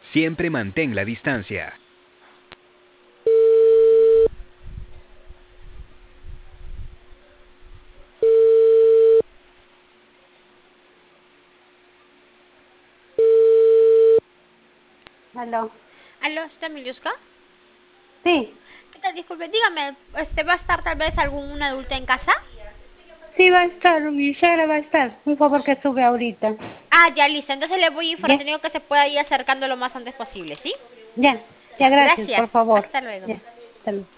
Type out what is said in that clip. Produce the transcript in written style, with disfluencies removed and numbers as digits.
Siempre mantén la distancia. Aló. Aló, ¿está Miliuska? Sí, ¿Qué tal? Disculpe, dígame, ¿va a estar tal vez algún adulto en casa? sí va a estar, mi suegra va a estar. Un favor que sube ahorita. Ah, ya, listo. Entonces le voy Ya, informando que se pueda ir acercando lo más antes posible, ¿sí? ya, ya, Ya, gracias, por gracias. favor. Hasta luego. Ya, hasta luego.